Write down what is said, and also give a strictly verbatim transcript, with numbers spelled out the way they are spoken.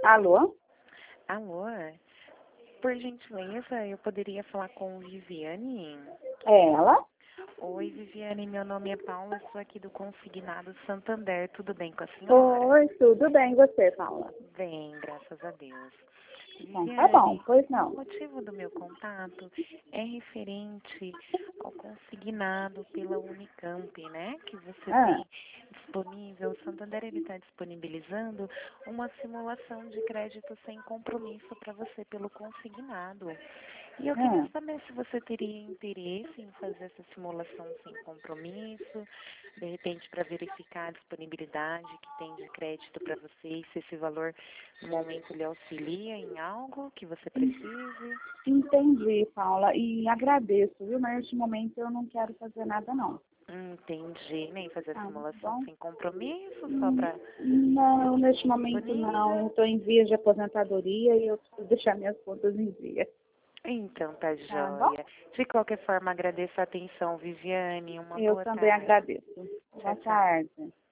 Alô? Alô? Por gentileza, eu poderia falar com Viviane? É ela? Oi, Viviane, meu nome é Paula, sou aqui do Consignado Santander. Tudo bem com a senhora? Oi, tudo bem, e você, Paula? Bem, graças a Deus. Então, tá bom, Viviane, pois o não. motivo do meu contato é referente ao consignado pela Unicamp, né? Que você Ah, tem disponível. O Santander ele está disponibilizando uma simulação de crédito sem compromisso para você pelo consignado. E eu queria ah. saber se você teria interesse em fazer essa simulação sem compromisso, de repente para verificar a disponibilidade que tem de crédito para você e se esse valor no momento lhe auxilia em algo que você precise. Entendi, Paula, e agradeço, viu? Mas neste momento eu não quero fazer nada, não. Entendi, nem fazer a Tá simulação bom? sem compromisso, só Hum, para Não, neste momento não. disponível. Estou em vias de aposentadoria e eu preciso deixar minhas contas em dia. Então tá Tá bom? joia. De qualquer forma, agradeço a atenção, Viviane. Uma Eu boa também tarde. agradeço. Tchau, Boa tchau. tarde.